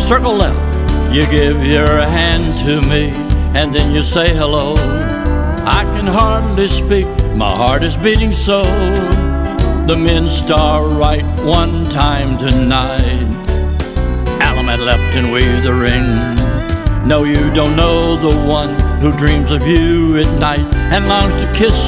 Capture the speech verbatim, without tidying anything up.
circle left. You give your hand to me, and then you say hello. I can hardly speak, my heart is beating so. The men star right one time tonight. Alamet left and we the ring. No, you don't know the one who dreams of you at night and longs to kiss